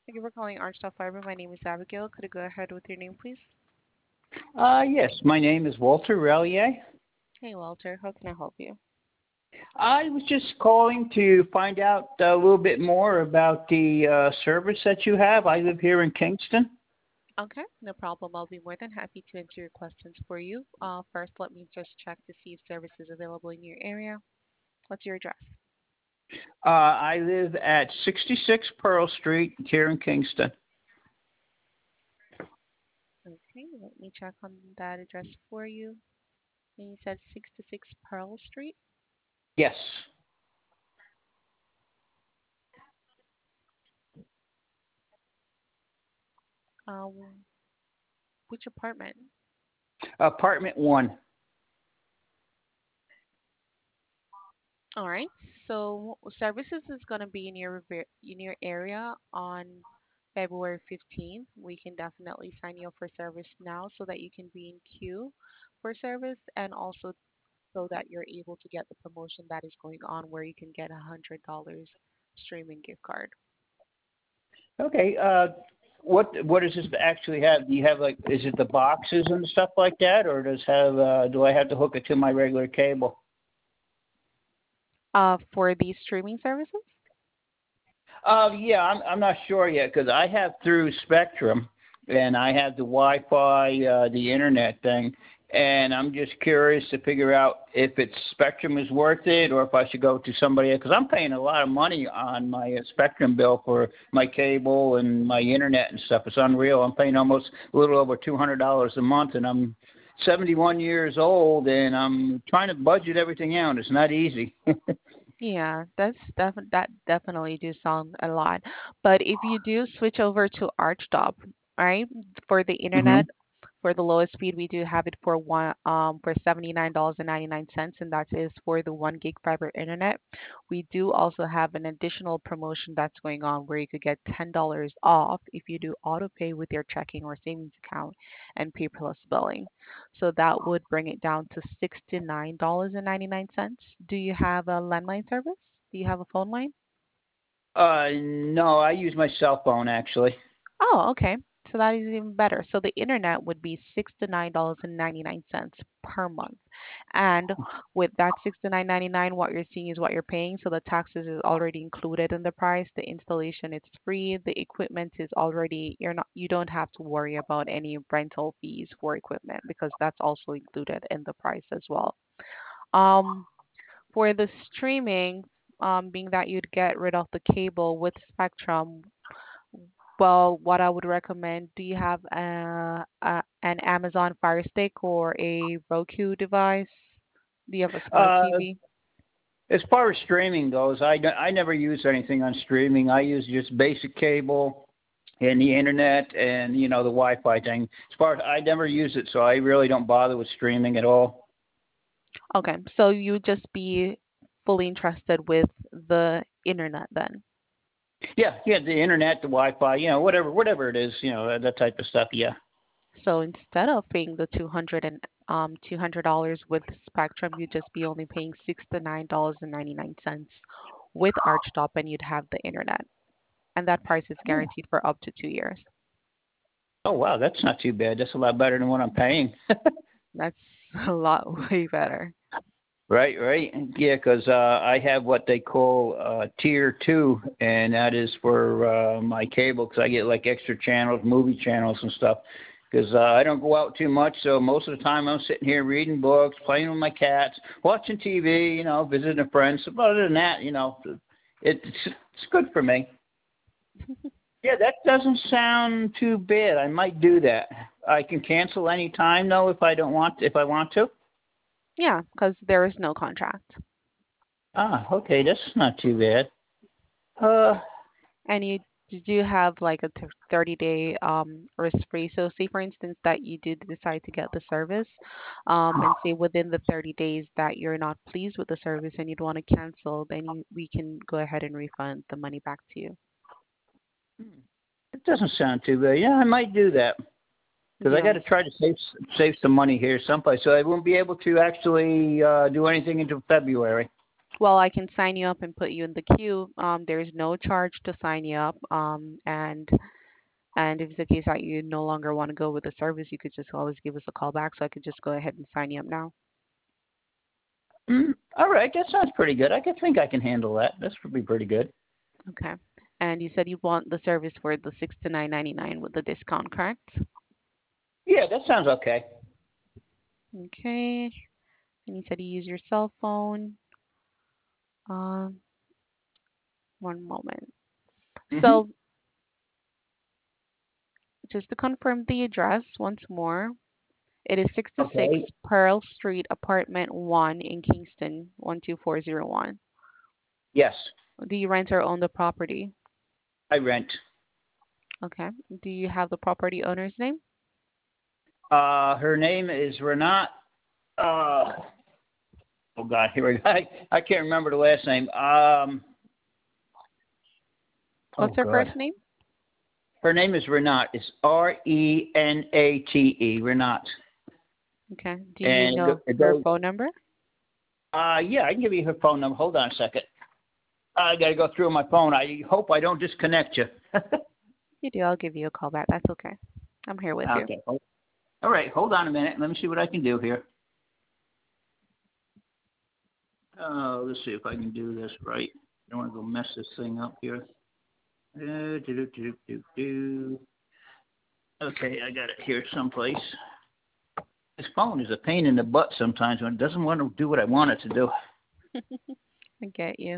Thank you for calling Archstop Fiber. My name is Abigail. Could you go ahead with your name, please? Yes, my name is Walter Relier. Hey, Walter. How can I help you? I was just calling to find out a little bit more about the service that you have. I live here in Kingston. Okay, no problem. I'll be more than happy to answer your questions for you. First, let me just check to see if service is available in your area. What's your address? I live at 66 Pearl Street here in Kingston. Okay, let me check on that address for you. And you said 66 Pearl Street. Yes. Um, which apartment? Apartment 1. All right. So services is going to be in your area on February 15th. We can definitely sign you up for service now so that you can be in queue for service and also so that you're able to get the promotion that is going on where you can get $100 streaming gift card. Okay. What does this actually have? Do you have like, is it the boxes and stuff like that, or do I have to hook it to my regular cable? For these streaming services? Yeah, I'm not sure yet because I have through Spectrum, and I have the Wi-Fi, the internet thing, and I'm just curious to figure out if it's Spectrum is worth it or if I should go to somebody else because I'm paying a lot of money on my Spectrum bill for my cable and my internet and stuff. It's unreal. I'm paying almost a little over $200 a month, and I'm 71 years old, and I'm trying to budget everything out. It's not easy. Yeah, that definitely do sound a lot. But if you do switch over to Archtop, right, for the Mhm. internet, for the lowest speed, we do have it for $79.99, and that is for the 1 gig fiber internet. We do also have an additional promotion that's going on where you could get $10 off if you do auto pay with your checking or savings account and paperless billing. So that would bring it down to $69.99. Do you have a landline service? Do you have a phone line? No, I use my cell phone actually. Oh, okay. So that is even better. So the internet would be $69.99 per month. And with that $69.99, what you're seeing is what you're paying. So the taxes is already included in the price. The installation is free. The equipment is already you don't have to worry about any rental fees for equipment because that's also included in the price as well. Um, for the streaming, being that you'd get rid of the cable with Spectrum, well, what I would recommend, do you have an Amazon Fire Stick or a Roku device? Do you have a smart Uh, TV? as far as streaming goes, I never use anything on streaming. I use just basic cable and the internet and the Wi-Fi thing. As far as I never use it, so I really don't bother with streaming at all. Okay, so you would just be fully interested with the internet then. Yeah, yeah, the internet, the Wi-Fi, whatever it is, that type of stuff. Yeah. So instead of paying the $200 with Spectrum, you'd just be only paying $69.99 with Archtop, and you'd have the internet. And that price is Oh, guaranteed for up to 2 years. oh wow, that's not too bad. That's a lot better than what I'm paying. That's a lot way better. Right, right. Yeah, 'cause I have what they call tier two, and that is for my cable 'cause I get like extra channels, movie channels and stuff. 'Cause I don't go out too much, so most of the time I'm sitting here reading books, playing with my cats, watching TV, visiting a friend. So other than that, it's good for me. Yeah, that doesn't sound too bad. I might do that. I can cancel any time though if I want to. Yeah, because there is no contract. Ah, okay, that's not too bad. Uh, And you do have like a 30-day risk free. So say for instance that you did decide to get the service, and say within the 30 days that you're not pleased with the service and you'd want to cancel, then we can go ahead and refund the money back to you. it doesn't sound too bad. Yeah, I might do that because I got Yeah. to try to save some money here someplace. So I won't be able to actually do anything until February. Well, I can sign you up and put you in the queue. There's no charge to sign you up. And if it's the case that you no longer want to go with the service, you could just always give us a call back so I could just go ahead and sign you up now. All right, that sounds pretty good. I can think I can handle that. This would be pretty good. Okay. And you said you want the service for the 69.99 with the discount, correct? Yeah, that sounds okay. Okay. And you said you use your cell phone. Um, one moment. Mhm. So just to confirm the address once more, it is 66 Okay. Pearl Street, apartment 1 in Kingston, 12401. Yes, Do you rent or own the property? I rent. Okay. Do you have the property owner's name? Her name is Renat. Uh, oh God, here we go. I can't remember the last name. What's Oh her God, first name? her name is Renat. It's Renate. Renat. Okay. Do you And know it her goes. phone number? Yeah, I can give you her phone number. Hold on a second. I got to go through my phone. I hope I don't disconnect you. You do. I'll give you a call back. That's okay. I'm here with you. Okay. All right. Hold on a minute. Let me see what I can do here. Let's see if I can do this right. I don't want to go mess this thing up here. Do. Okay, I got it here someplace. This phone is a pain in the butt sometimes when it doesn't want to do what I want it to do. I get you.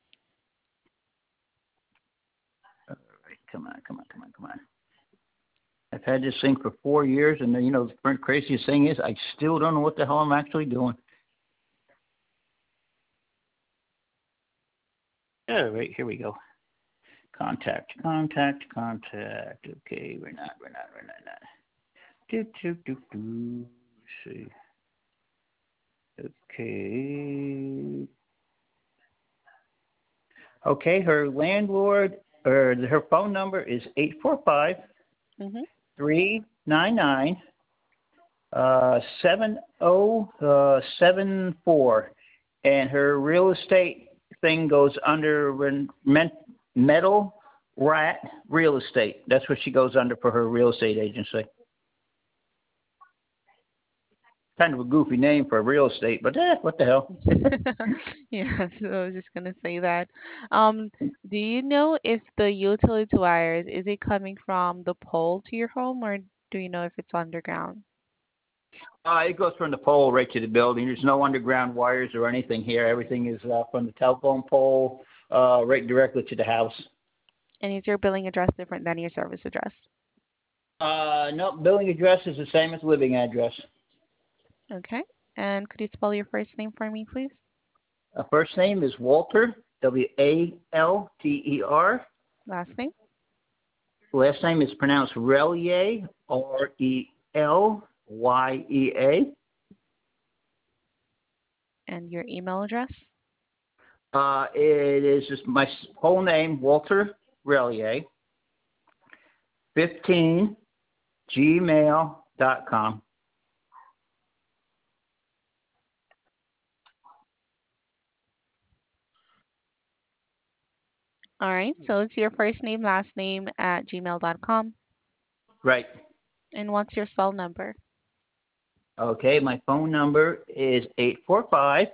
All right, come on. I've had this thing for 4 years, and the craziest thing is I still don't know what the hell I'm actually doing. All right, here we go. Contact. Okay, we're not. Do. Let's see. Okay. Okay, her landlord, or her phone number is 845 Mhm. 399 7074, and her real estate thing goes under Metal Rat Real Estate. That's what she goes under for her real estate agency. Kind of a goofy name for real estate, but what the hell? Yeah, so I was just gonna say that. Um, do you know if the utility wires is it coming from the pole to your home, or do you know if it's underground? It goes from the pole right to the building. There's no underground wires or anything here. Everything is from the telephone pole right directly to the house. And is your billing address different than your service address? No, billing address is the same as living address. Okay. And could you spell your first name for me, please? First name is Walter, Walter. Last name Last name is pronounced Relier, Relya. and your email address? It is just my whole name, Walter Relier, 15 gmail.com. All right. So it's your first name, last name at gmail.com. Right. And what's your cell number? Okay, my phone number is 845.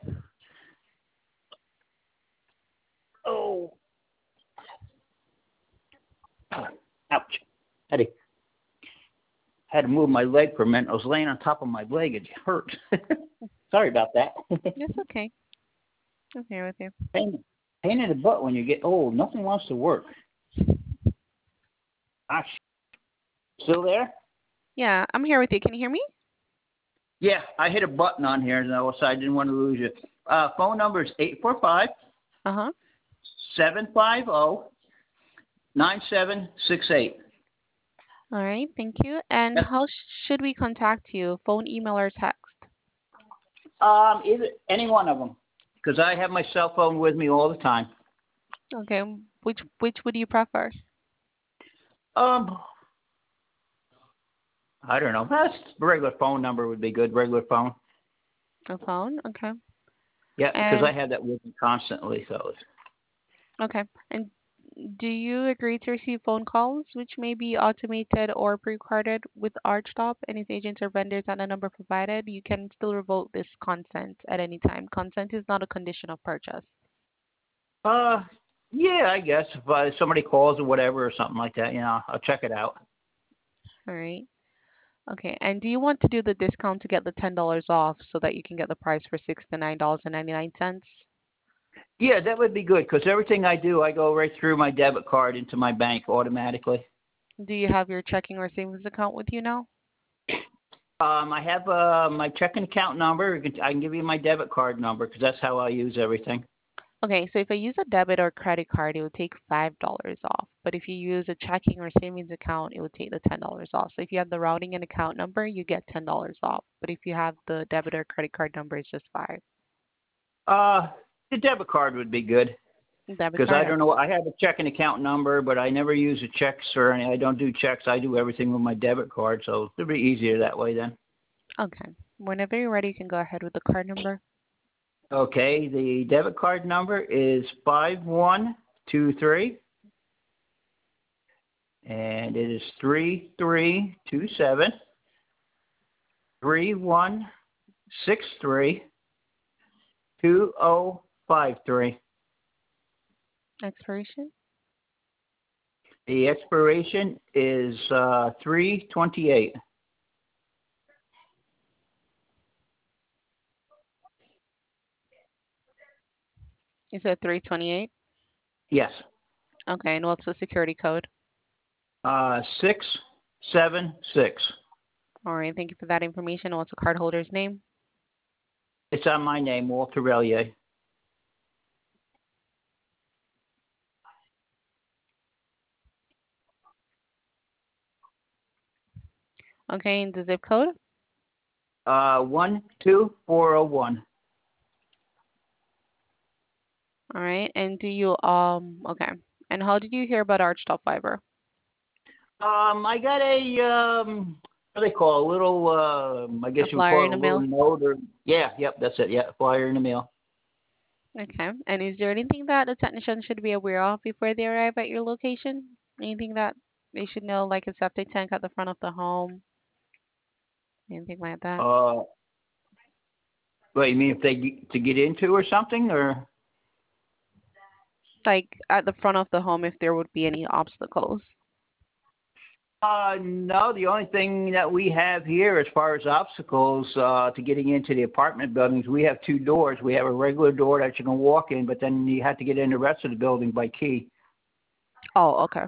Oh, ouch. Had to, had to move my leg for a minute. I was laying on top of my leg. It hurt. Sorry about that. It's okay. I'm here with you. pain, pain in the butt when you get old. Nothing wants to work. Ah, still there? Yeah, I'm here with you. Can you hear me? Yeah, I hit a button on here, so I didn't want to lose you. Phone number is 845 Uh-huh. 750 9768. All right. Thank you. And how should we contact you? Phone, email, or text? Either any one of them, because I have my cell phone with me all the time. Okay. Which would you prefer? Um, I don't know. That's regular phone number would be good. Regular phone. A phone? Okay. Yeah, because I And have that with me constantly. So okay. And do you agree to receive phone calls which may be automated or pre-recorded with ArchTop and its agents or vendors at the number provided? You can still revoke this consent at any time. Consent is not a condition of purchase. uh, yeah, I guess if somebody calls or whatever or something like that, I'll check it out. All right. Okay. And do you want to do the discount to get the $10 off so that you can get the price for $69.99? Yeah, that would be good because everything I do, I go right through my debit card into my bank automatically. Do you have your checking or savings account with you now? I have my checking account number. I can give you my debit card number because that's how I use everything. Okay, so if I use a debit or credit card, it would take $5 off. But if you use a checking or savings account, it would take the $10 off. So if you have the routing and account number, you get $10 off. But if you have the debit or credit card number, it's just 5. Uh, the debit card would be good Debit because I card, don't know. I have a checking account number, but I never use the checks or any. I don't do checks. I do everything with my debit card, so it'll be easier that way then. okay. Whenever you're ready, you can go ahead with the card number. Okay, the debit card number is 5123, and it is 3327 3163 2053. Expiration. The expiration is 328. You said 328. Yes. Okay, and what's the security code? 676. All right, thank you for that information. What's the cardholder's name? It's on my name, Walter Relier. Okay, and the zip code? 12401. All right, and do you okay. And how did you hear about Archtop Fiber? I got what do they call it? A little, I guess A you would flyer call in it the a little mail? note or, yeah, yep, that's it, yeah, flyer in the mail. Okay. And is there anything that the technician should be aware of before they arrive at your location? Anything that they should know, like a septic tank at the front of the home? Anything like that? Uh, what, you mean if to get into or something, or? Like at the front of the home, if there would be any obstacles. No, the only thing that we have here as far as obstacles to getting into the apartment buildings, we have two doors. We have a regular door that you can walk in, but then you have to get in the rest of the building by key. Oh, okay.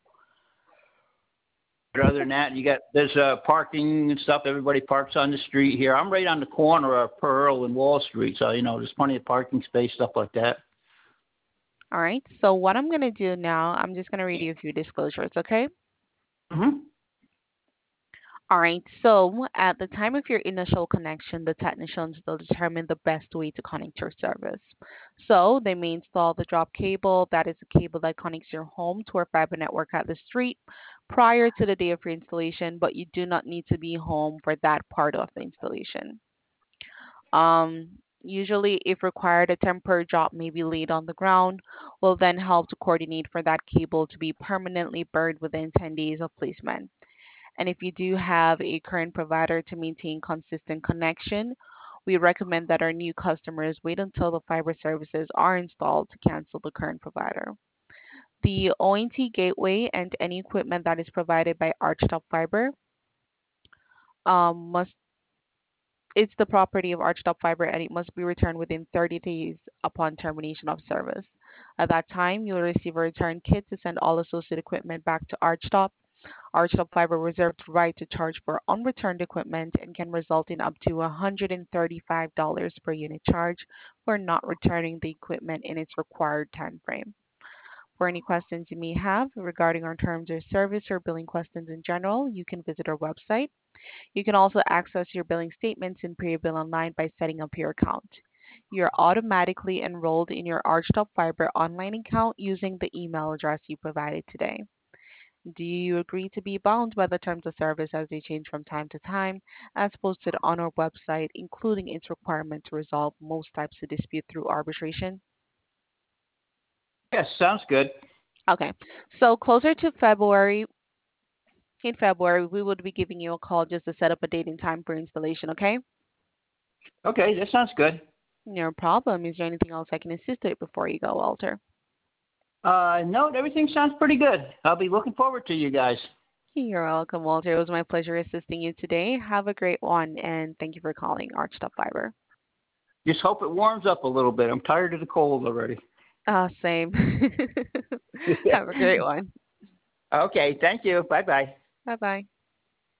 But other than that, there's parking and stuff. Everybody parks on the street here. I'm right on the corner of Pearl and Wall Street, so there's plenty of parking space, stuff like that. All right. So what I'm gonna do now, I'm just gonna read you a few disclosures, okay? Mhm. All right, so at the time of your initial connection, the technicians will determine the best way to connect your service. So they may install the drop cable, that is a cable that connects your home to our fiber network at the street prior to the day of your installation, but you do not need to be home for that part of the installation. Usually, if required, a temporary drop may be laid on the ground, will then help to coordinate for that cable to be permanently buried within 10 days of placement. And if you do have a current provider to maintain consistent connection, we recommend that our new customers wait until the fiber services are installed to cancel the current provider. The ONT gateway and any equipment that is provided by Archtop Fiber must it's the property of Archtop Fiber and it must be returned within 30 days upon termination of service. At that time, you'll receive a return kit to send all associated equipment back to Archtop. Archtop Fiber reserves the right to charge for unreturned equipment and can result in up to $135 per unit charge for not returning the equipment in its required time frame. For any questions you may have regarding our terms of service or billing questions in general, you can visit our website. You can also access your billing statements and pay your bill online by setting up your account. You're automatically enrolled in your Archtop Fiber online account using the email address you provided today. Do you agree to be bound by the terms of service as they change from time to time, as posted on our website, including its requirement to resolve most types of dispute through arbitration? Yes, sounds good. Okay. So closer to February, in February, we would be giving you a call just to set up a date and time for installation, okay? Okay, that sounds good. No problem. Is there anything else I can assist with before you go, Walter? No, everything sounds pretty good. I'll be looking forward to you guys. You're welcome, Walter. It was my pleasure assisting you today. Have a great one, and thank you for calling Archtop Fiber. Just hope it warms up a little bit. I'm tired of the cold already. Same. Have a great one. Okay, thank you. Bye bye. Bye bye.